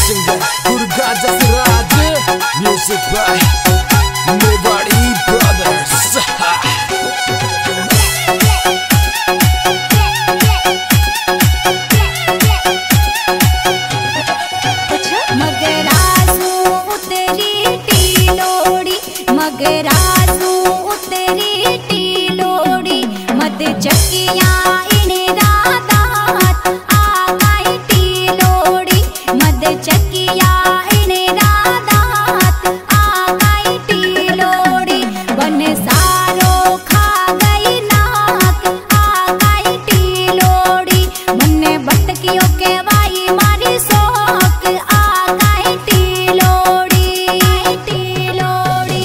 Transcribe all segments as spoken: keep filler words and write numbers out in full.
singer Durga Jasiraj, music by Mewari Brothers. मगरासू उतरी टीलोड़ी, मगरासू उतरी टीलोड़ी, मद चकिया इने रात आ गई टीलोड़ी, मद चकिया इने रात आ गई टीलोड़ी, बन सारो खा गई नाक आ गई टीलोड़ी, मन बटकियों के वाई मारी सोक आ गई टीलोड़ी, टीलोड़ी।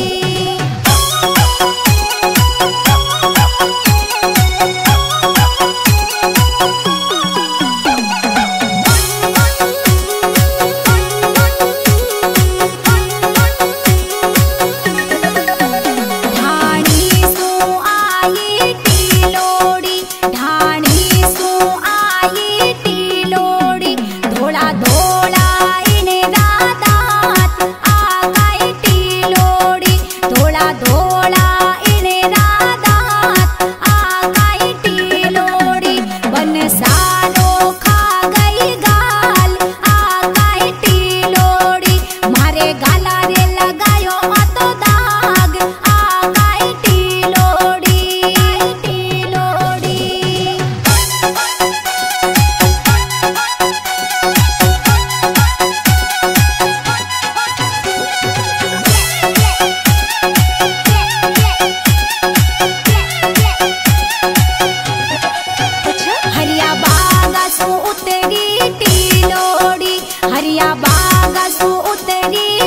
ढाणी सो आई टीलोड़ी, ढाणी सो आई टीलोड़ी, धोला धोला इने रात आ गई टीलोड़ी, धोला धोला इने रात आ गई टीलोड़ी, बन सारो खा गई गाल आ गई टीलोड़ी, मारे गाला रे लगायो तो दाग आ गई टीलोड़ी, टीलोड़ी। हरिया बागा सो उतरी टीलोड़ी, हरिया बागा सो उतरी